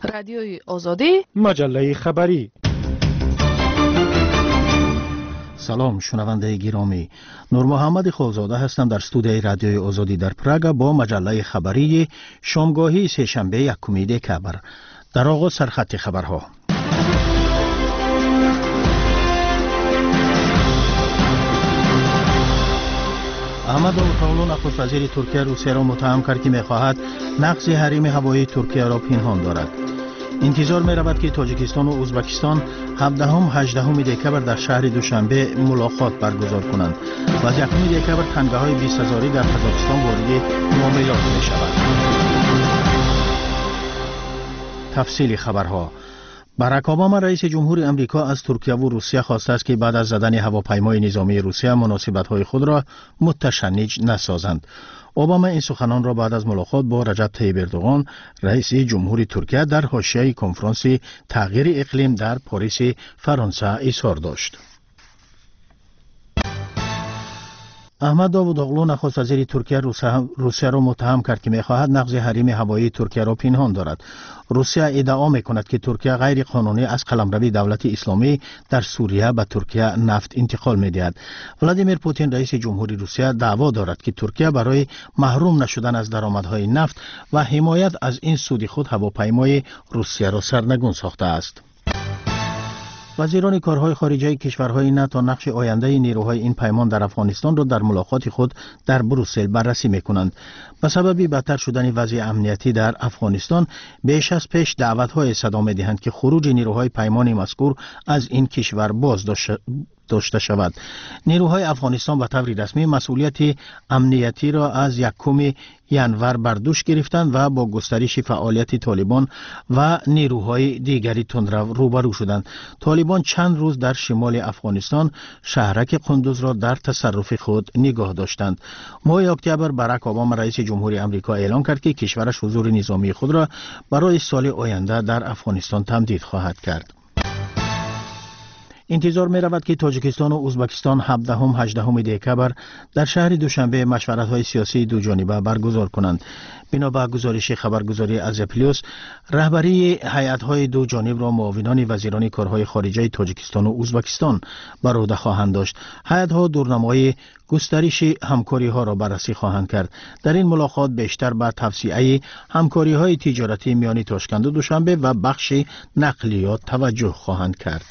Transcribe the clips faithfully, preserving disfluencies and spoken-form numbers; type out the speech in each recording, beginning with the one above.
رادیوی آزادی، مجله خبری. سلام شنونده گرامی، نور محمد خالزاده هستم در استودیوی رادیوی آزادی در پراگ با مجله خبری شامگاهی سه‌شنبه یکم دکبر. در آغاز سرخط خبرها. احمد داوطلو نخست وزیر ترکیه روسیه را متهم کرد که می‌خواهد نقض حریم هوایی ترکیه را پنهان دارد. انتظار می رود که تاجیکستان و ازبکستان هفدهم هجدهم دکبر در شهر دوشنبه ملاقات برگزار کنند و از یکم دکبر تنگه های بیست هزاری در قزاقستان وارد معاملات می شود. تفصیل خبرها. باراک اوباما رئیس جمهور امریکا از ترکیه و روسیه خواسته است که بعد از زدن هواپیمای نظامی روسیه مناسبت‌های خود را متشنج نسازند. اوباما این سخنان را بعد از ملاقات با رجب طیب اردوغان رئیس جمهور ترکیه در حاشیه کنفرانس تغییر اقلیم در پاریس فرانسه اظهار داشت. احمد داوطلو نخست وزیر ترکیه روسیه را متهم کرد که می‌خواهد نقض حریم هوایی ترکیه را پنهان دارد. روسیه ادعا می‌کند که ترکیه غیر قانونی از قلمروی دولت اسلامی در سوریه به ترکیه نفت انتقال می‌دهد. ولادیمیر پوتین رئیس جمهوری روسیه دعوا دارد که ترکیه برای محروم نشدن از درآمدهای نفت و حمایت از این سود خود هواپیمای روسیه را سرنگون ساخته است. وزیران کارهای خارجه کشورهای ناتو نقش آینده نیروهای این پیمان در افغانستان را در ملاقات خود در بروسل بررسی می‌کنند. به سبب بدتر شدن وضع امنیتی در افغانستان بیش از پیش دعوت‌های صدا می‌دهند که خروج نیروهای پیمان مذکور از این کشور باز داشته شود. نیروهای افغانستان به طور رسمی مسئولیت امنیتی را از یکم ژانویه بر دوش گرفتند و با گسترش فعالیت طالبان و نیروهای دیگری تندرو روبرو شدند. طالبان چند روز در شمال افغانستان شهرک قندوز را در تصرف خود نگاه داشتند. ماه اکتبر باراک اوباما رئیس جمهوری امریکا اعلام کرد که کشورش حضور نظامی خود را برای سال آینده در افغانستان تمدید خواهد کرد. انتظار می رود که تاجیکستان و ازبکستان هفدهم هجدهم دکبر در شهر دوشنبه مشورت‌های سیاسی دو جانبه برگزار کنند. بنا به گزارش خبرگزاری آزیا پلاس، رهبری هیئت‌های دو جانب را معاونان وزیران کارهای خارجه تاجیکستان و ازبکستان بر عهده خواهند داشت. هیئت‌ها دورنمای گسترش همکاری‌ها را بررسی خواهند کرد. در این ملاقات بیشتر به توسعه همکاری‌های تجارتی میان تاشکند و دوشنبه و بخش نقلیات توجه خواهند کرد.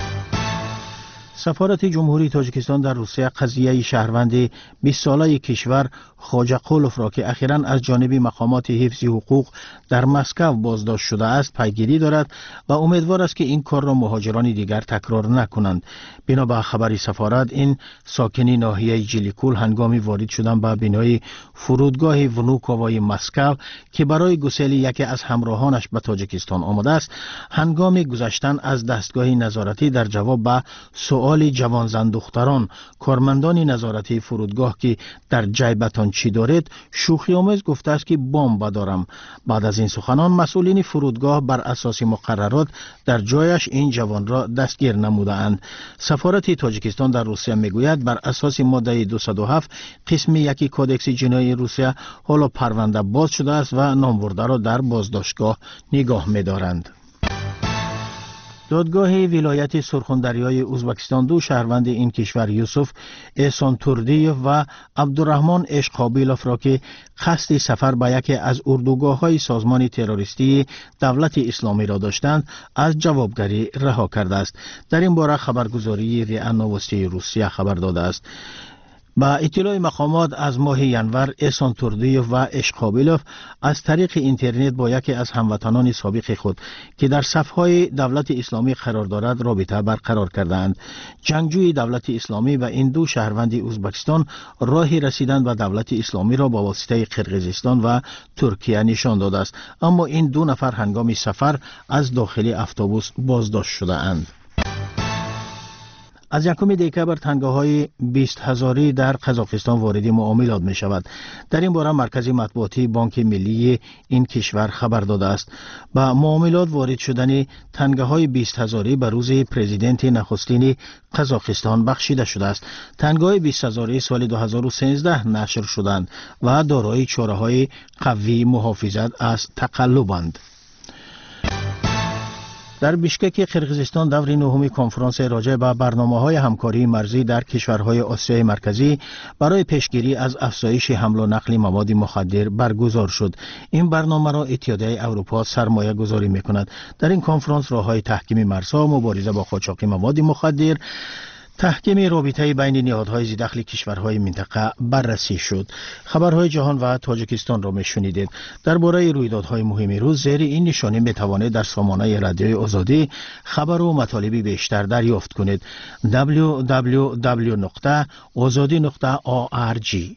سفارت جمهوری تاجیکستان در روسیه قضیه شهروند بیست ساله کشور خواجه قولوف را که اخیراً از جانب مقامات حفظ حقوق در مسکو بازداشت شده است پیگیری دارد و امیدوار است که این کار را مهاجران دیگر تکرار نکنند. بنا به خبر سفارت، این ساکن ناحیه جلیکول هنگامی وارد شدن به بنای فرودگاه ونوکووای مسکو که برای گسیل یکی از همراهانش به تاجیکستان آمده است، هنگام گذشتن از دستگاه نظارتی در جواب به سؤال جوان زن دختران کارمندان نظارتی فرودگاه که در جیبتان چی دارید شوخی آمیز گفته است که بمب دارم. بعد از این سخنان مسئولین فرودگاه بر اساس مقررات در جایش این جوان را دستگیر نموده اند. سفارت تاجیکستان در روسیه میگوید بر اساس ماده دویست و هفت قسم یکی کودکس جنایی روسیه حالا پرونده باز شده است و نامبرده را در بازداشتگاه نگاه می‌دارند. دادگاه ولایت سرخوندریای ازبکستان دو شهروند این کشور یوسف احسان توردیف و عبدالرحمن اشقابیلوف را که قصد سفر به یکی از اردوگاه‌های سازمان تروریستی دولت اسلامی را داشتند از جوابگری رها کرده است. در این باره خبرگزاری ریا نووستی روسیه خبر داده است. با اطلاع مقامات از ماه ینور احسان توردیف و اشقابیلوف از طریق اینترنت با یکی از هموطنان سابق خود که در صفهای دولت اسلامی قرار دارد رابطه برقرار کردند. جنگجوی دولت اسلامی و این دو شهروند ازبکستان راه رسیدن به دولت اسلامی را با واسطه قرقیزستان و ترکیه نشان داده است، اما این دو نفر هنگام سفر از داخل اتوبوس بازداشت شده اند. از یکم دکبر تنگه های بیست هزاری در قزاقستان وارد معاملات می شود. در این باره مرکز مطبوعاتی بانک ملی این کشور خبر داده است. با معاملات وارد شدن تنگه های بیست هزاری به روز پرزیدنت نخستین قزاقستان بخشیده شده است. تنگه های بیست هزاری سال دو هزار و سیزده نشر شدند و دارای چاره های قوی محافظت از تقلبند. در بیشکک قرقیزستان دور نهم کنفرانس راجع به برنامه‌های همکاری مرزی در کشورهای آسیای مرکزی برای پیشگیری از افزایش حمل و نقل مواد مخدر برگزار شد. این برنامه را اتحادیه اروپا سرمایه گذاری می‌کند. در این کنفرانس راه‌های تحکیم مرزها، مبارزه با قاچاق مواد مخدر، تحکیم رابطه بین نهادهای ذی‌دخل کشورهای منطقه بررسی شد. خبرهای جهان و تاجیکستان را میشنیدید. درباره رویدادهای مهم روز زیر این نشانی میتوانید در سامانه رادیوی آزادی خبر و مطالب بیشتر دریافت کنید. دبلیو دبلیو دبلیو نقطه آزادی نقطه او آر جی.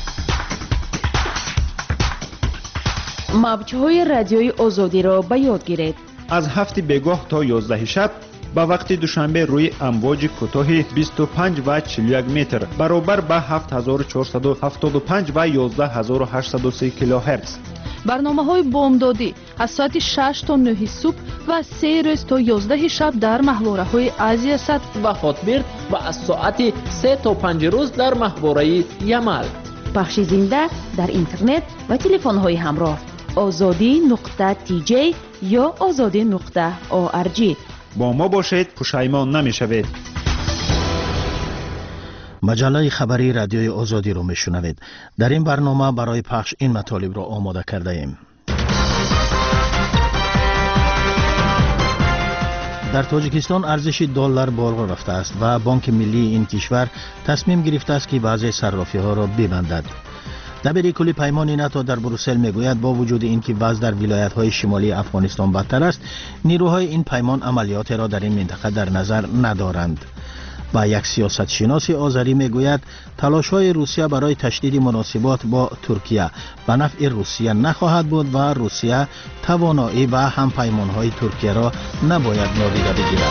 موج‌های رادیوی آزادی را به یاد گیرید. از هفت بیگاه تا یازده شب با وقت دوشنبه روی امواج کوتاه بیست و پنج و چهل و یک متر برابر با هفت هزار و چهارصد و هفتاد و پنج و یازده هزار و هشتصد و سه کیلوهرتز. برنامه‌های بامدادی از ساعت شش تا نه صبح و سه روز تا یازده شب در محوره‌های آسیا صد و خاطبرد و از ساعت سه تا پنج روز در محوره یمل. پخش زنده در اینترنت و تلفن‌های همراه آزادی نقطه تی جی یا آزادی نقطه او آر جی. با ما باشید، پشیمان نمی‌شوید. مجله خبری رادیوی آزادی رو میشنوید. در این برنامه برای پخش این مطالب را آماده کرده ایم. در تاجیکستان ارزش دلار بالا رفته است و بانک ملی این کشور تصمیم گرفته است که بعضی صرافی‌ها را ببندد. دبیر کل پیمان ناتو در بروسل میگوید با وجود اینکه وضع در ولایت‌های شمالی افغانستان بدتر است، نیروهای این پیمان عملیات را در این منطقه در نظر ندارند. و یک سیاست شناس آذری میگوید تلاش‌های روسیه برای تشدید مناسبات با ترکیه به نفع روسیه نخواهد بود و روسیه توانایی و همپیمان‌های ترکیه را نباید نادیده بگیرد.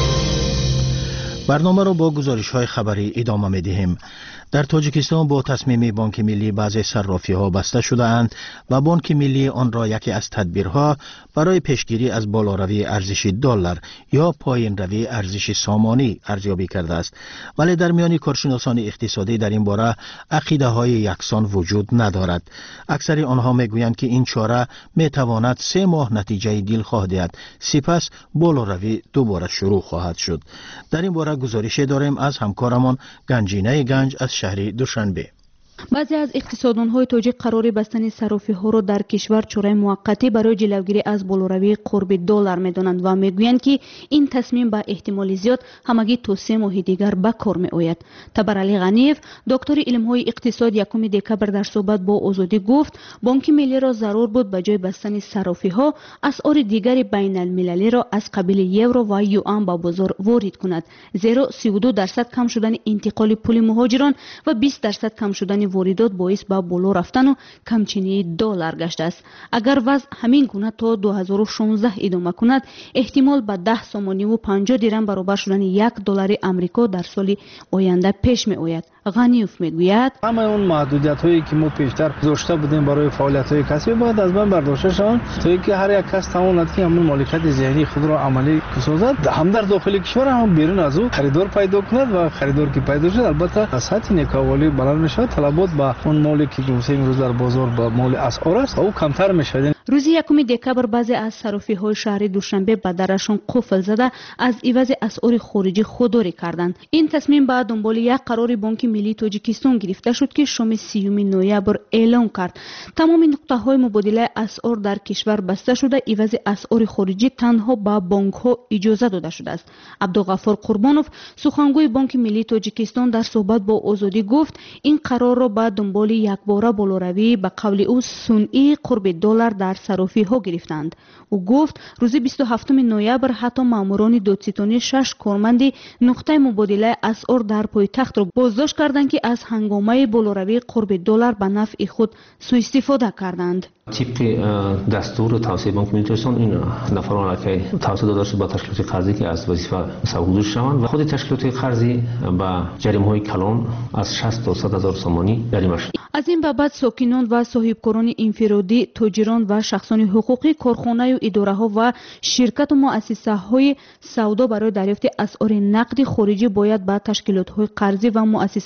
برنامه را با گزارش‌های خبری ادامه می‌دهیم. در تاجیکستان با تصمیم بانک ملی بعضی صرافی‌ها بسته شده اند و بانک ملی آن را یکی از تدبیرها برای پیشگیری از بالاروی ارزش دلار یا پایین روی ارزش سامانی ارزیابی کرده است. ولی در میان کارشناسان اقتصادی در این باره عقیده‌های یکسان وجود ندارد. اکثر آنها میگویند که این چاره میتواند سه ماه نتیجه دلخواه دهد، سپس بالاروی دوباره شروع خواهد شد. در این باره گزارشی داریم از همکارمان گنجینه گنج از شهر دوشنبه. بعضی از اقتصاددان‌های تاجیک قرار بستن صرافی‌ها را در کشور چاره موقتی برای جلوگیری از بالاروی قرب دلار می‌دانند و می‌گویند که این تصمیم به احتمال زیاد همگی تا سه ماه دیگر به کار می‌آید. تبرعلی غنیف، دکتر علم‌های اقتصاد یکم دکبر در صحبت با آزادی گفت بانک ملی را ضرور بود به جای بستن صرافی‌ها اسعار دیگر بین‌المللی را از قبیل یورو و یوآن به بازار وارد کند، زیرا سی و دو درصد کم شدن انتقال پول مهاجران و بیست درصد کم شدن واردات باعث به بالا رفتن و کمچینی دلار گشته است. اگر وضع همین گونه تا دو هزار و شانزده ادامه کند، احتمال به ده سامانی و پنجاه درم برابر شدن یک دلار آمریکا در سال آینده پیش می آید. غنیوف میگوید همه اون محدودیت هایی که ما پیشتر گذاشته بودیم برای فعالیت های کسبی باید از بین برداشته شوند تا اینکه هر یک کس تواند که همون مالکیت ذهنی خود را عملی سازد، هم در داخل کشور هم بیرون از او خریدار پیدا کند و خریدار که پیدا شد البته از سطح نکاوالی بلند میشود، طلبات با اون مالی که روزی امروز در بازار با مال اسعار است او کمتر میشود. روز یکم دکبر بعضی از صرافی‌های شهر دوشنبه به درشان قفل زده از عوض اسعار خارجی خودداری کردند. این تصمیم بعد دنبال یک قرار بانک ملی تاجیکستان گرفته شد که شام سیوم نوامبر اعلام کرد تمام نقطه‌های مبادله اسعار در کشور بسته شده، عوض اسعار خارجی تنها به بانک‌ها اجازه داده شده است. عبدالغفار قربانوف، سخنگوی بانک ملی تاجیکستان، در صحبت با آزادی گفت این قرار را بعد دنبال یک باره بالاروی به قول او صنعی قرب دلار در صرافی‌ها گرفتند. او گفت روز بیست و هفتم نوامبر حتی ماموران دادستانی شش کارمند نقطه مبادله اسعار در پایتخت را بازداشت کردند که از هنگامه بالاروی قرب دلار به نفع خود سوء استفاده کردند. طبق دستور توسعه بانک ملی تاجیکستان این نفران که توسعه داده شده با تشکیلات قرضی که از وظیفه سرگذشت شوند و خود تشکیلات قرضی با جریمه‌های کلان از شصت تا صد هزار سامانی جریمه شد. از این بابت ساکنان و صاحبکاران انفرادی، تاجران و شخصان حقوقی، کارخانه و اداره‌ها و شرکت و مؤسسه‌های سودا برای دریافت اسعار نقد خارجی باید با تشکیلات‌های قرضی و مؤسسه‌های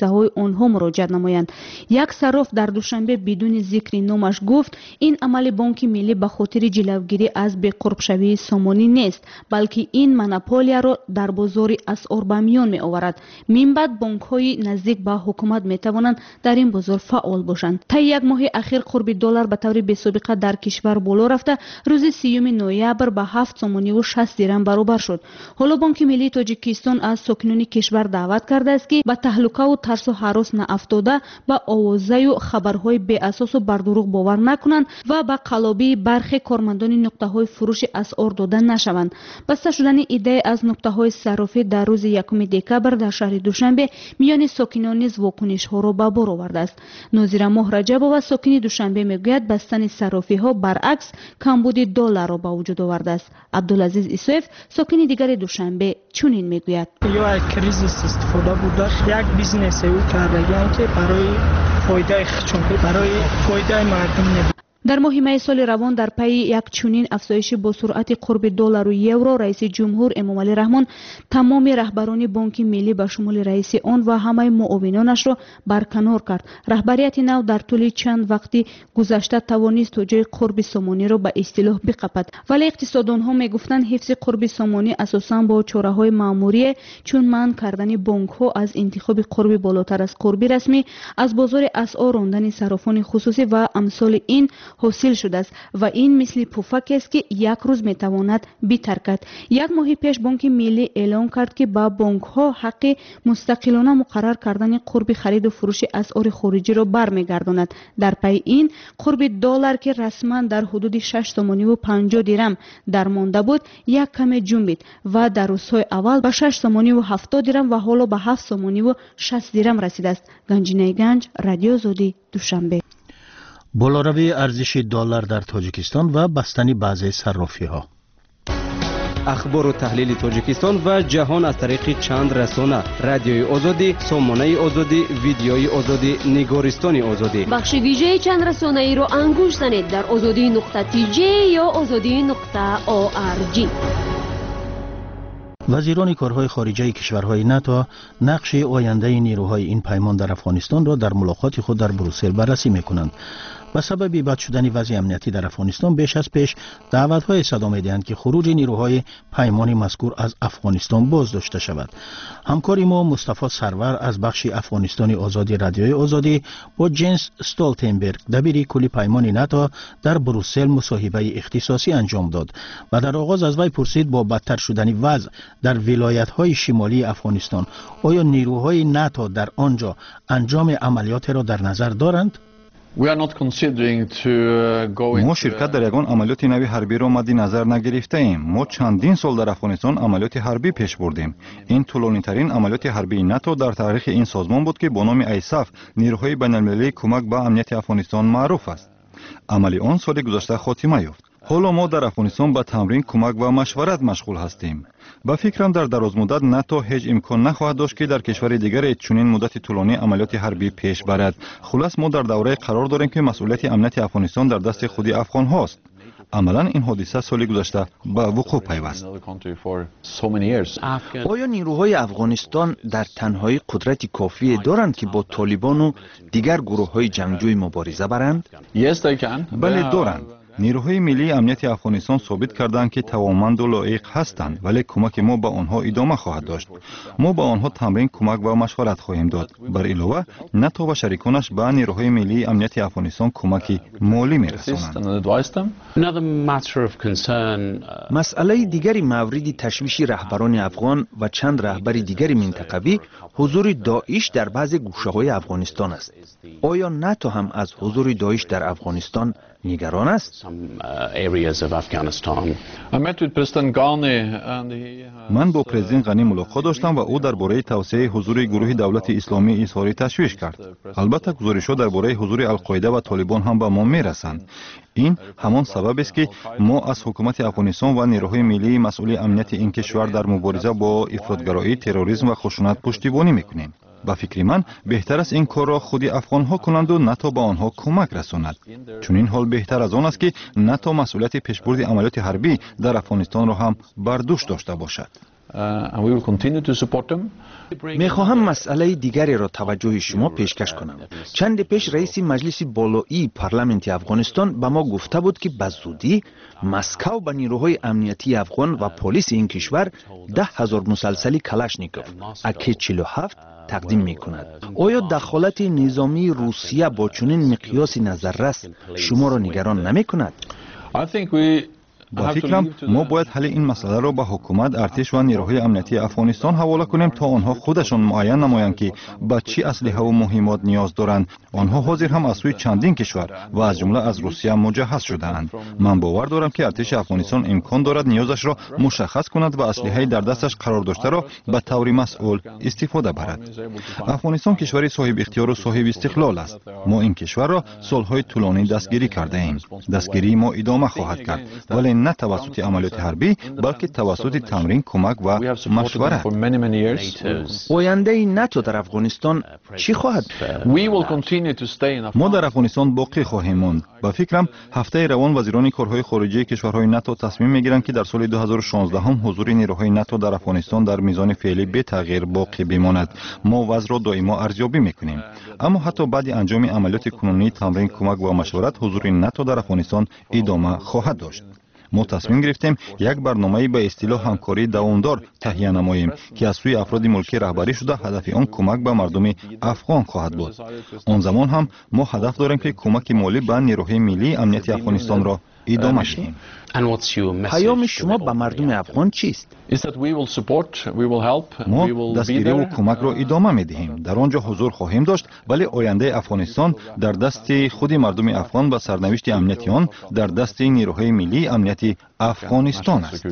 حافظه‌های آنها مراجعه نمایند. یک صراف در دوشنبه بدون ذکر نامش گفت این عمل بانک ملی به خاطر جلوگیری از بی‌قرب‌شوی سامانی نیست، بلکه این مونوپولیا را در بازار اسعار به میان می آورد. من بعد بانک‌های نزدیک به حکومت می توانند در این بازار فعال باشند. تا یک ماه اخیر قرب دلار به طور بی‌سابقه در کشور بالا رفته، روز سیوم نوامبر به هفت سومانی و شصت درم برابر شد. حالا بانک ملی تاجیکستان از ساکنان کشور دعوت کرده است که به تهلکه و ترس و هراس نافتاده به آوازه و خبرهای بی اساس و بر دروغ باور نکنند و به قلابی برخی کارمندان نقطه‌های فروش اسعار داده نشوند. بسته شدن ایده از نقطه‌های صرافی در روز یکم دکبر در شهر دوشنبه میان ساکنان نیز واکنش‌ها را به بار آورده است. ناظر ماه رجبова ساکن دوشنبه میگوید بستن صرافی‌ها برعکس کمبود دلار را به وجود آورده است. عبدالعزیز ایسوف ساکن دیگر دوشنبه چنین میگوید: یا از کریزیس استفاده بوده، یک بیزنس او کردگان که برای فایده خودشون، برای فایده مردم نبود. در ماه می سال روان در پی یک چنین افزایش با سرعت قرب دلار و یورو، رئیس جمهور امامعلی رحمان تمام رهبران بانک ملی به شمول رئیس آن و همه معاونانش را برکنار کرد. رهبریت نو در طول چند وقتی گذشته توانست تا جای قرب سامانی را به اصطلاح بقپد، ولی اقتصاددانها میگفتند حفظ قرب سامانی اساساً با چاره‌های مأموری چون منع کردن بانک‌ها از انتخاب قرب بالاتر از قرب رسمی، از بازار اسعار راندن صرافان خصوصی و امثال این حاصل شده است و این مثل پفک است که یک روز میتواند بی‌ترکد. یک ماه پیش بانک ملی اعلام کرد که با بانک ها حق مستقلانه مقرر کردن قرب خرید و فروش اسعار خارجی را برمیگرداند. در پی این قرب دلار که رسما در حدود شش تومانی و پنجاه درم درمانده بود، یک کم جنبید و در روزهای اول به شش تومانی و هفتاد درم و حالا به هفت تومانی و شصت درم رسیده است. گنجینه گنج، رادیو آزادی، دوشنبه. بالاروی ارزش دلار در تاجیکستان و بستن بعضی صرافی‌ها. اخبار و تحلیل تاجیکستان و جهان از طریق چند رسانه: رادیوی آزادی، سامانه آزادی، ویدیوی آزادی، نگارستان آزادی. بخش ویژه چند رسانه ای را انگوش زنید در آزادی نقطه تی جی یا آزادی نقطه او آر جی. وزیران کارهای خارجه کشورهای ناتو نقش آینده نیروهای این پیمان در افغانستان را در ملاقات خود در بروسل بررسی می‌کنند. به سبب بد شدن وضع امنیتی در افغانستان بیش از پیش دعوت‌های صدا می‌دهند که خروج نیروهای پیمان مذکور از افغانستان بازداشته شود. همکار ما مصطفی سرور از بخش افغانستانی آزادی رادیوی آزادی با جنس استولتنبرگ دبیر کل پیمان ناتو در بروسل مصاحبه اختصاصی انجام داد و در آغاز از وی پرسید با بدتر شدن وضع در ولایت‌های شمالی افغانستان آیا نیروهای ناتو در آنجا انجام عملیات را در نظر دارند؟ ما شرکت در یگان عملیات نوی حربی را مد نظر نگرفته ایم. ما چندین سال در افغانستان عملیات حربی پیش بردیم. این طولانی ترین عملیات حربی ناتو در تاریخ این سازمان بود که با نام ایساف نیروهای بین المللی کمک به امنیت افغانستان معروف است. عملی آن سال گذشته خاتمه یافت. حالا ما در افغانستان به تمرین، کمک و مشورت مشغول هستیم. با فکرم در دراز مدت ناتو هیچ امکان نخواهد داشت که در کشور دیگر چنین مدت طولانی عملیات حربی پیش برد. خلاص ما در دوره قرار داریم که مسئولیت امنیت افغانستان در دست خود افغان هاست. عملا این حادثه سال گذشته به وقوع پیوست. آیا نیروهای افغانستان در تنهایی قدرت کافی دارند که با طالبان و دیگر گروه‌های جنگجوی مبارزه برند؟ بله دارند. نیروهای ملی امنیت افغانستان ثابت کردند که توانمند و لایق هستند، ولی کمک ما به آنها ادامه خواهد داشت. ما به آنها تمرین، کمک و مشورت خواهیم داد. بر علاوه ناتو و شریکانش به نیروهای ملی امنیت افغانستان کمک مالی می‌رسانند. مسئله دیگری مورد تشویش رهبران افغان و چند رهبر دیگر منطقوی حضور داعش در بعض گوشه‌های افغانستان است. آیا ناتو هم از حضور داعش در افغانستان نگران است؟ من با پرزیدنت غنی ملاقات داشتم و او درباره توسعه حضور گروه دولت اسلامی اظهار تشویش کرد. البته گزارش‌ها درباره حضور القاعده و طالبان هم به ما میرسند. این همان سبب است که ما از حکومت افغانستان و نیروهای ملی مسئول امنیت این کشور در مبارزه با افراطگرایی، تروریسم و خشونت پشتیبانی میکنیم. با فکر من بهتر است این کار را خود افغان ها کنند و ناتو به آنها کمک رساند. چون این حال بهتر از آن است که ناتو مسئولیت پیشبرد عملیات حربی در افغانستان را هم بر دوش داشته باشد. میخواهم مسئله دیگری را توجه شما پیشکش کنم. چند پیش رئیس مجلس بالایی پارلمانت افغانستان به ما گفته بود که به زودی مسکو به نیروهای امنیتی افغان و پلیس این کشور ده هزار مسلسلی کلاشنیکوف اکی چهل و هفت تقدیم می کند. آیا دخالت نظامی روسیه با چنین مقیاس نظررس شما را نگران نمی کند؟ با فکرم ما باید حل این مسئله را به حکومت، ارتش و نیروهای امنیتی افغانستان حواله کنیم تا آنها خودشان معین نمایند که به چی اسلحه و مهمات نیاز دارند. آنها حاضر هم از سوی چندین کشور و از جمله از روسیه مجهز شدهاند. من باور دارم که ارتش افغانستان امکان دارد نیازش را مشخص کند و اسلحه در دستش قرار داشته را به طور مسئول استفاده برد. افغانستان کشوری صاحب اختیار و صاحب استقلال است. ما این کشور را سالهای طولانی دستگیری کرده ایم. دستگیری ما ادامه خواهد کرد، ولی نه توسط عملیات حربی بلکه توسط تمرین، کمک و مشورت. آینده ناتو در افغانستان چی خواهد؟ ما در افغانستان باقی خواهیم ماند. با فکرم هفته روان وزیران کارهای خارجه کشورهای ناتو تصمیم میگیرند که در سال دو هزار و شانزده هم حضور نیروهای ناتو در افغانستان در میزان فعلی به تغییر باقی بماند. ما وضع را دائما ارزیابی میکنیم، اما حتی بعد انجام عملیات کنونی، تمرین، کمک و مشورت، حضور ناتو در افغانستان ادامه خواهد داشت. ما تصمیم گرفتیم یک برنامه به اصطلاح همکاری دوامدار تهیه نماییم که از سوی افراد ملکی رهبری شده. هدف آن کمک به مردم افغان خواهد بود. آن زمان هم ما هدف داریم که کمک مالی به نیروهای ملی امنیتی افغانستان را ادامه دهیم. پیام شما به مردم افغان چیست؟ ما دستگیری و کمک را ادامه می دهیم. در آنجا حضور خواهیم داشت، ولی آینده افغانستان در دست خود مردم افغان و سرنوشت امنیتی آن در دست نیروهای ملی امنیتی افغانستان است.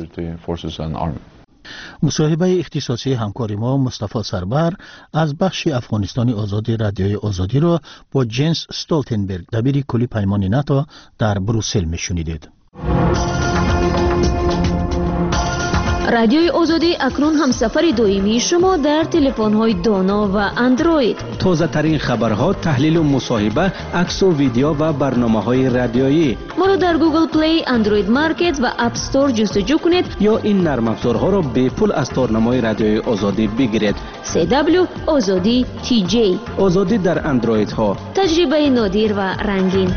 مصاحبه اختصاصی همکار ما مصطفی سربر از بخش افغانستانی آزادی رادیوی آزادی را با جنس استولتنبرگ، دبیر کلی پیمان ناتو در بروسل میشنیدید. رادیوی آزادی اکنون هم سفر دائمی شما در تلفن‌های دانا و اندروید. تازه ترین خبرها، تحلیل و مصاحبه، عکس و ویدیو و برنامه‌های رادیویی. ما را در گوگل پلی، اندروید مارکت و اپ استور جستجو کنید یا این نرم افزارها را به پول از تارنمای رادیوی آزادی بگیرید. سی دبلیو آزادی تی جی. آزادی در اندروید ها. تجربه نادر و رنگین.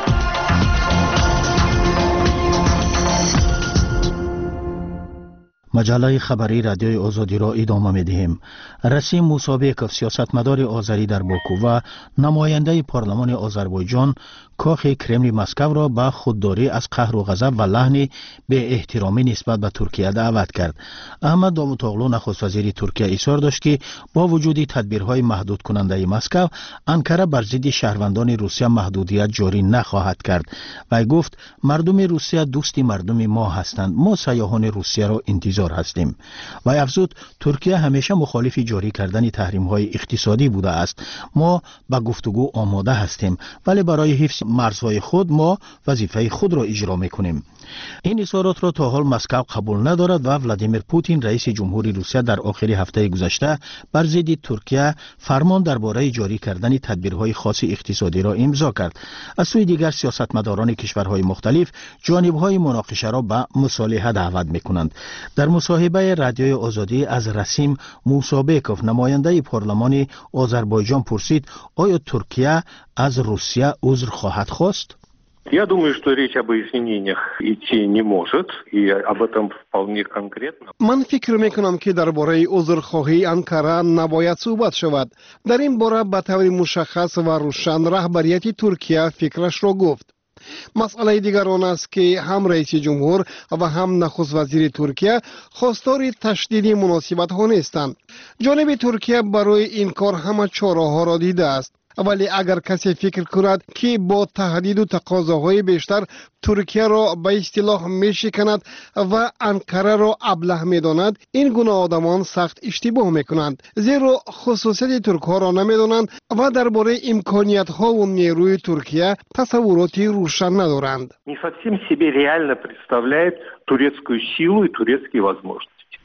مجله خبری رادیوی آزادی را ادامه می دهیم. رسیم موسابیکوف، سیاستمدار آذری در باکو و نماینده پارلمان آذربایجان، کاخ کرمل مسکو را به خودداری از قهر و غضب و لحن به احترامی نسبت به ترکیه دعوت کرد. احمد داوودوغلو نخست وزیر ترکیه اصرار داشت که با وجود تدبیرهای محدود کننده مسکو، انکره بر ضد شهروندان روسیه محدودیت جاری نخواهد کرد. و گفت مردم روسیه دوست مردم ما هستند. ما سیاحان روسیه را انتظار هستیم. و افزود ترکیه همیشه مخالف جاری کردن تحریم‌های اقتصادی بوده است. ما به گفتگو آماده هستیم، ولی برای حفظ مرزهای خود ما وظیفه خود را اجرا میکنیم. این اظهارات را تا حال مسکو قبول ندارد و ولادیمیر پوتین رئیس جمهوری روسیه در آخر هفته گذشته بر ضد ترکیه فرمان درباره جاری کردن تدبیرهای خاص اقتصادی را امضا کرد. از سوی دیگر سیاستمداران کشورهای مختلف جانبهای مناقشه را به مصالحه دعوت میکنند. در مصاحبه رادیوی آزادی از رسیم موسابیکوف، نماینده پارلمان آذربایجان، پرسید آیا ترکیه از روسیه عذر خواهد خواست؟ Я думаю, что речь об извинениях идти не может, и об этом вполне конкретно. من فکر میکنم که درباره عذرخواهی انکره نباید صحبت شود. در این باره به طور مشخص و روشن رهبریت ترکیه فکرش را گفت. مسئله دیگر آن است که هم رئیس جمهور و هم نخست وزیر ترکیه خواستار تشدید مناسبت ها نیستند. جانب ترکیه برای این کار همه چاره ها را دیده است. ولی اگر کسی فکر کند که با تهدید و تقاضاهای بیشتر ترکیه را به اصطلاح میشکند و انکره را ابله میداند، این گونه آدمان سخت اشتباه میکنند، زیرا خصوصیت ترک ها را نمیدانند و درباره امکانیت ها و نیروی ترکیه تصوراتی روشن ندارند. Не совсем себе реально представляет турецкую силу и турецкие возможности.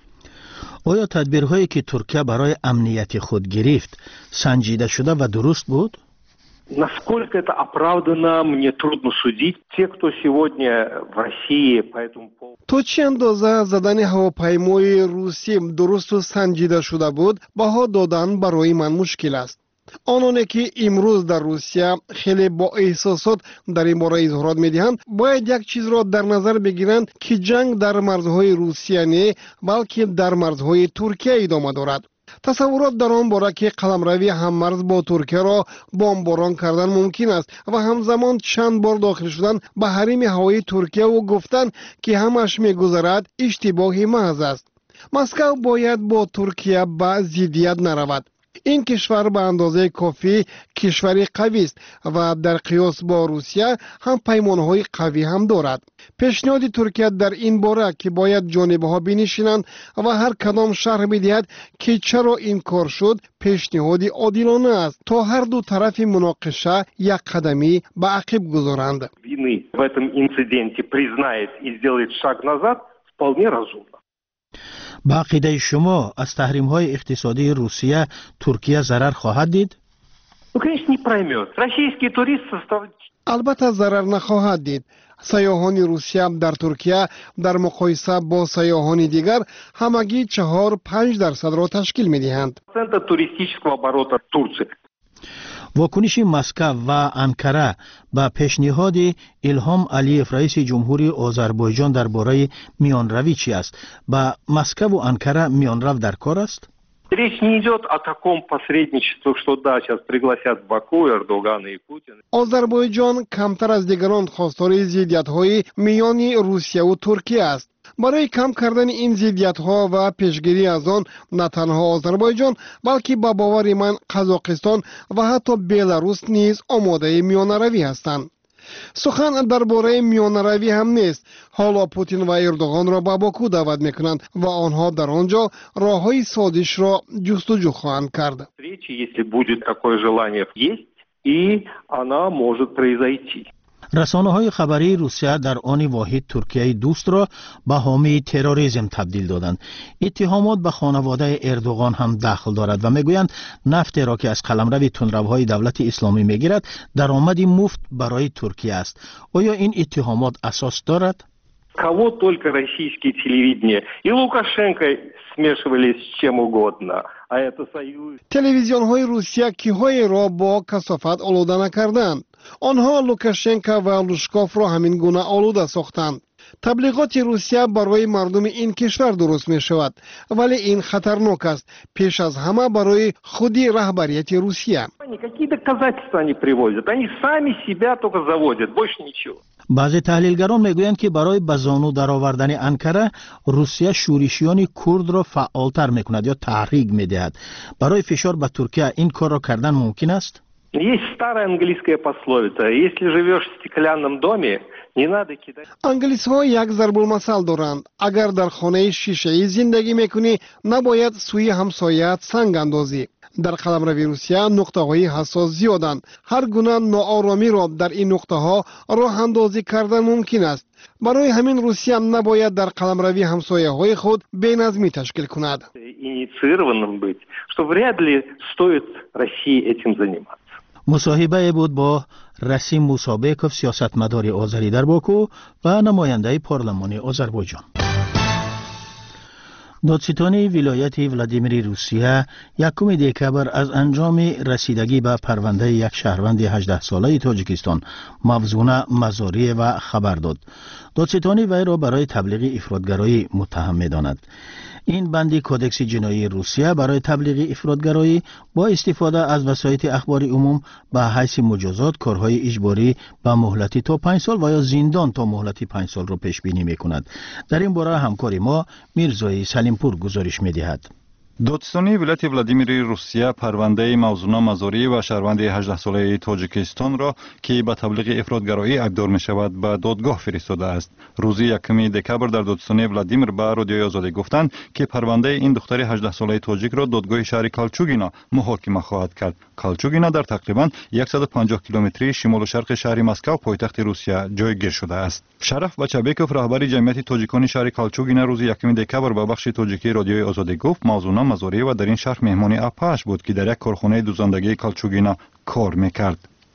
آیا تدبیرهایی که ترکیه برای امنیت خود گرفت سنجیده شده و درست بود؟ Насколько это оправдано, мне трудно судить. Те, кто сегодня в России по этому поводу... تو چه اندازه زدن هواپیمای روسی درست و سنجیده شده بود بها دادن برای من مشکل است. آنانی که امروز در روسیه خیلی با احساسات در این باره اظهارات میدهند باید یک چیز را در نظر بگیرند که جنگ در مرزهای روسیه نه بلکه در مرزهای ترکیه ادامه دارد. تصورات در آن باره که قلمروی هممرز با ترکیه را بمباران کردن ممکن است و همزمان چند بار داخل شدن به حریم هوایی ترکیه و گفتن که همش میگذرد اشتباهی محض است. مسکو باید با ترکیه به ضدیت نرود. این کشور به اندازه کافی کشوری قوی است و در قیاس با روسیه هم پیمانهای قوی هم دارد. پیشنهاد ترکیه در این باره که باید جانبها بنشینند و هر کدام شرح بدهد که چرا این کار شد پیشنهاد عادلانه است تا هر دو طرف مناقشه یک قدمی به عقب گذارند. Вины в этом инциденте признает и сделает шаг назад вполне разумно. با عقیده شما از تحریم های اقتصادی روسیه ترکیه ضرر خواهد دید؟ Ну, конечно, не проймет. Российский турист составляет... البته ضرر نخواهد دید. سیاحان روسیه در ترکیه در مقایسه با سیاحان دیگر همگی چهار پنج درصد را تشکیل می دهند. туристического оборота Турции. واکنش مسکو و انکره به پیشنهاد ایلهام علیف رئیس جمهوری آذربایجان درباره میانروی چی است؟ با مسکو و انکره میانرو در کار است؟ Речь не идет о таком посредничестве, что да, сейчас пригласят Баку, Эрдогана и Путина. آذربایجان کمتر از دیگران خواستار ضدیت‌های میان روسیه و ترکیه است. برای کم کردن این ضدیت‌ها و پیشگیری از آن نه تنها آذربایجان بلکه با باور من قزاقستان و حتی بلاروس نیز آماده میانروی هستند. سخن درباره میانروی هم نیست. حالا پوتین و اردوغان را به باکو دعوت میکنند و آنها در آنجا راههای سازش را جستجو خواهند کرد. Если будет такое желание есть, и она может произойти. رسانه های خبری روسیه در آن واحد ترکیه دوست را به حامی تروریسم تبدیل دادند. اتهامات به خانواده اردوغان هم دخل دارد و میگویند نفت را که از قلمرو تندروهای دولت اسلامی میگیرد درآمدی مفت برای ترکیه است. آیا این اتهامات اساس دارد؟ Кого только российские телевидения и Лукашенко смешивались с чем угодно. А это союз. تلویزیون های روسیه کیهای را با کثافت آلوده نکردند. آنها لوکاشنکو و لوشکوف را همین گونه آلوده ساختند. تبلیغات روسیه برای مردم این کشور درست می شود ولی این خطرناک است پیش از همه برای خودی رهبریت روسیه. Какие доказательства они приводят? Они сами себя только заводят, больше ничего. بعضی تحلیلگران میگویند که برای به زانو درآوردن انکره روسیه شورشیان کرد را فعالتر میکند یا تحریک میدهد. برای فشار به ترکیه این کار را کردن ممکن است؟ Есть старая английская пословица: если живешь в стеклянном доме, не надо кидать. انگلیس ها یک ضرب المثل دارند. اگر در خانه شیشه‌ای زندگی میکنی نباید سوی همسایه‌ات سنگ اندازی. در قلمرو روسیه نقطه های حساس زیادند. هر گونه ناآرامی را در این نقطه ها راه اندازی کردن ممکن است. برای همین روسیه نباید در قلمرو همسایه های خود بی‌نظمی تشکیل کند. Инициированным быть, что вряд ли стоит России этим заниматься. مصاحبه بود با رسیم موسابکوف سیاستمدار آذری در باکو و نماینده پارلمان آذربایجان. دادستان ولایت ولادیمیر روسیه یکم دکبر از انجام رسیدگی به پرونده یک شهروند هجده ساله تاجیکستان موزونه مزاری و خبر داد. دادستان وی را برای تبلیغ افراطگرایی متهم می‌داند. این بندی کودکس جنایی روسیه برای تبلیغ افراطگرایی با استفاده از وسایط اخبار عموم به حیث مجازات کارهای اجباری به مهلتی تا پنج سال و یا زندان تا مهلتی پنج سال را پیش بینی می‌کند. در این باره همکاری ما میرزای سلیمپور گزارش می‌دهد. دادستانی ولایت ولادیمیر روسیه پرونده موزونه مزاری و شهروند هجده ساله تاجیکستان را که به تبلیغ افراطگرایی ابدار می شود به دادگاه فرستاده است. روز یکم دکبر در دادستانی ولادیمیر به رادیوی آزادی گفتند که پرونده این دختر هجده ساله تاجیک را دادگاه شهر کالچوگینا محاکمه خواهد کرد. کالچوگینا در تقریبا صد و پنجاه کیلومتری شمال و شرق شهر مسکو پایتخت روسیه جایگیر شده است. شرف بچابکوف رهبر جمعیت تاجیکان شهر کالچوگینا روز یکم دکبر به بخش تاجیکی رادیوی آزادی گفت موزونه مزاری و در این شهر مهمانی اپاش بود که در یک کارخانه دوزندگی کالچوگینا کار میکرد.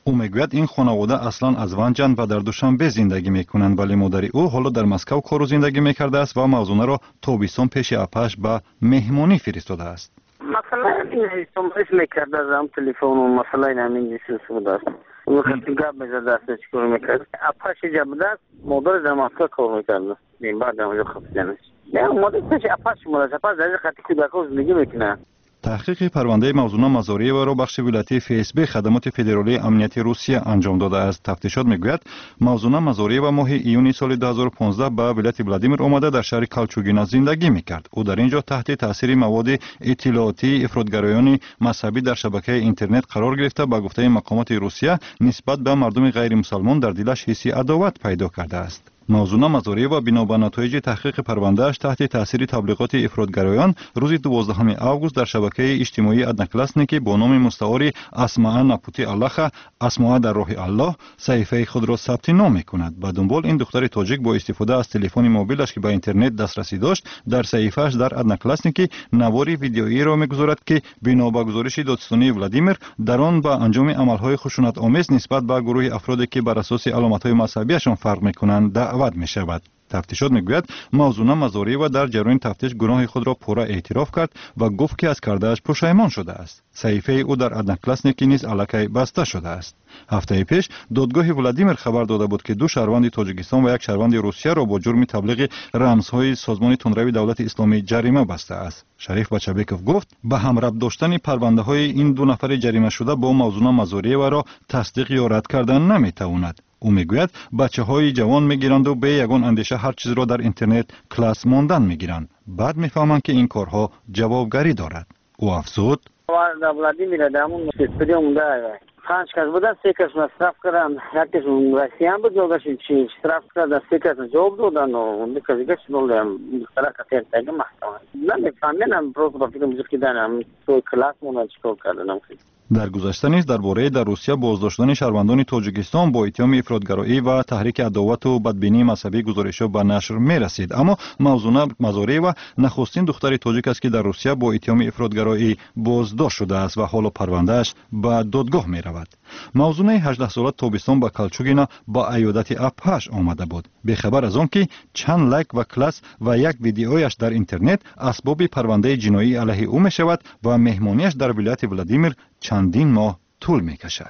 او میگوید این خانواده اصلا از ونجند و در دوشنبه زندگی میکنند، ولی مادر او حالا در مسکو کار و زندگی میکرده است و موزونه را تابستان پیش اپش به مهمانی فرستاده است. مثلا این تماس میکرده از تلفن و مثلا این همین جیسوس بود است. وقتی گپ میزد دستش کار میکرد. اپش جبده مادر در مسکو کار میکرده. این بعد هم خفتنش. نه مادر پیش اپش مادر اپش در خطی کودکان زندگی میکنه. تحقیق پرونده موزونه مزاریه و را بخش ولایتی فیسبی خدمات فدرالی امنیتی روسیه انجام داده است. تفتیشات میگوید موزونه مزاریه و ماه ایونی سال دو هزار و پانزده به ولایت ولادیمیر آمده در شهر کالچوگینا زندگی میکرد. او در اینجا تحت تاثیر مواد اطلاعاتی افراطگرایان مذهبی در شبکه اینترنت قرار گرفته به گفته مقامات روسیه نسبت به مردم غیر مسلمان در دلش حس عداوت پیدا کرده است. موزونه مزاریه و بنا به نتایج تحقیق پروندهش تحت تاثیر تبلیغات افراطگرایان روز دوازدهم آگوست در شبکه اجتماعی ادناکلاسنیکی با نام مستعاری اسماء نپوتی الله اسماء در راه الله صحیفه خود را ثبت نام میکند. به دنبال این دختر تاجیک با استفاده از تلفن موبیلش که به اینترنت دسترسی داشت در صحیفه‌اش در ادناکلاسنیکی نواری ویدیویی را میگذارد که بنا به گزارش دادستانی ولادیمیر در آن به انجام عملهای خشونت آمیز نسبت به گروه افرادی که بر اساس علامت‌های مذهبیشان فرق میکنند دعوت می شود. تفتیشات میگوید موزونه مزاریه و در جریان تفتیش گناه خود را پورا اعتراف کرد و گفت که از کردهش پشیمان شده است. صحیفه او در ادناکلاسنیکی نیز الکی بسته شده است. هفته پیش دادگاه ولادیمیر خبر داده بود که دو شهروند تاجیکستان و یک شهروند روسیه را با جرم تبلیغ رمزهای سازمان تندروی دولت اسلامی جریمه بسته است. شریف بچابکوف گفت به همراه داشتن پرونده های این دو نفر جریمه شده با موزونه مزاریه و را تصدیق یا رد کردن نمیتواند. او میگوید بچه های جوان میگیرند و به یگان اندیشه هر چیز را در اینترنت کلاس ماندن میگیرند. بعد میفهمند که این کارها جوابگری دارد. او افزود ولادیمیر دامون استودیوم داره. پنج کس بودن، سه کس مصرف کردن، یکیش رسیان بود، دوگاش چی مصرف کردن، سه کس جواب دادن و اون دیگه دیگه شنولم مختلف کتیر تاگ محتوای. نمیفهمیدم پروژه با فکر می‌ذارم که دارم تو کلاس مون چیکار کردم. در گذشته نیز درباره در روسیه بازداشتن شهروندان تاجیکستان با اتهام افراطگرایی و تحریک عداوت و بدبینی مذهبی گزارش‌ها به نشر می‌رسید، اما موزونه مزاریه و نخستین دختر تاجیک است که در روسیه با اتهام افراطگرایی بازداشت شده است و حالا پروندهش به دادگاه می‌رود. موزونه هجده ساله تابستان به کالچوگینا با عیادت اپش آمده بود. بی‌خبر از آن که چند لایک و کلاس و یک ویدیویش در اینترنت اسباب پرونده جنایی علیه او می‌شود و مهمانیش در ولایت ولادیمیر چندین ماه طول می‌کشد.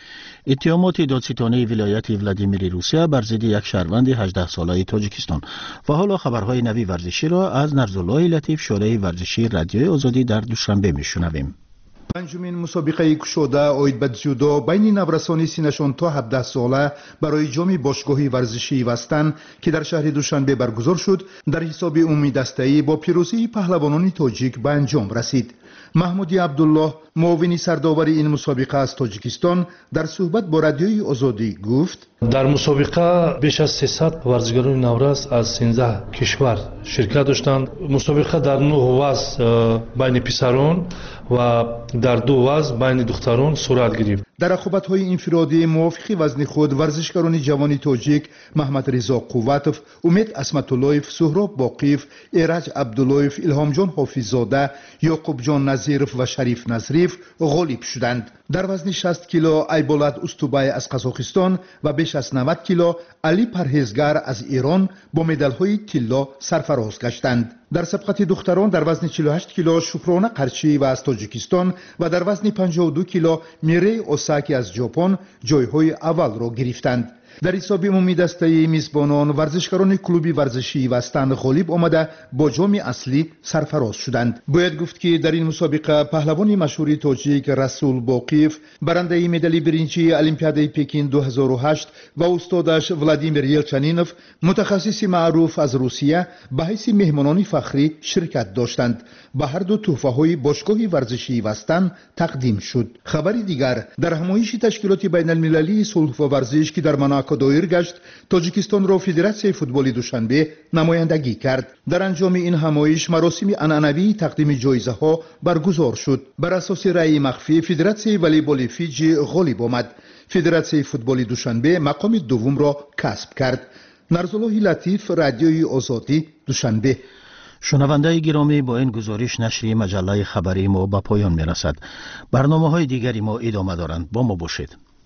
اتهامات دادستانی ولایت ولادیمیر روسیه بر ضد یک شهروند هجده ساله تاجیکستان. و حالا خبرهای نوی ورزشی را از نرزالله لطیف شورای ورزشی رادیوی آزادی در دوشنبه میشنویم. پنجمین مسابقه کشوده اوید به جودو بین نورسانی سینشان تا هفده ساله برای جام باشگاهی ورزشی وستن که در شهر دوشنبه برگزار شد در حساب عمومی دسته‌ای با پیروزی پهلوانان تاجیک به انجام رسید. محمودی عبدالله معاون سرداور این مسابقه از تاجیکستان در صحبت با رادیوی آزادی گفت در مسابقه بیش از سیصد ورزشکاران نورس از سیزده کشور شرکت داشتند. مسابقه در نه وزن بین پسران و در دو وزن بین دختران صورت گرفت. در رقابت‌های انفرادی موافق وزن خود ورزشکاران جوان تاجیک محمد رضا قوتوف، امید اسمت‌اللهیف، سهراب باقیف، ایرج عبداللهیف، الهام جان حافظزاده، یعقوب جان نظیرف و شریف نظریف غالب شدند. در وزن شصت کیلو ایبولات استوبای از قزاقستان و بیش از نود کیلو علی پرهیزگر از ایران با مدال‌های طلا سرفراز گشتند. در سبقت دختران در وزن چهل و هشت کیلو شکرانه قرچی و از تاجیکستان و در وزن پنجاه و دو کیلو میره اوساکی از ژاپن جایهای اول را گرفتند. در حساب عمومی دسته میزبانان ورزشکاران کلوبی ورزشی وستن غالب آمده با جام اصلی سرفراز شدند. باید گفت که در این مسابقه پهلوان مشهور تاجیک رسول باقیف برنده مدال برنجی المپیاد پکین دو هزار و هشت و استادش ولادیمیر یلچنینوف متخصص معروف از روسیه به حیث مهمانان فخری شرکت داشتند. به هر دو تحفه های باشگاه ورزشی وستن تقدیم شد. خبری دیگر در همایش تشکیلات بین المللی صلح و ورزش که در مناکو دایر گشت تاجیکستان را فدراسیون فوتبال دوشنبه نمایندگی کرد. در انجام این همایش مراسم عنعنوی تقدیم جایزه ها برگزار شد. بر اساس رأی مخفی فدراسیون والیبال فیجی غالب آمد. فدراسیون فوتبال دوشنبه مقام دوم را کسب کرد. نرزالله لطیف، رادیوی آزادی، دوشنبه. شنونده گرامی، با این گزارش نشریه مجله خبری ما به پایان می رسد. برنامه های دیگری ما ادامه دارند. با ما باشید.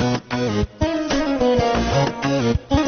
Thank you.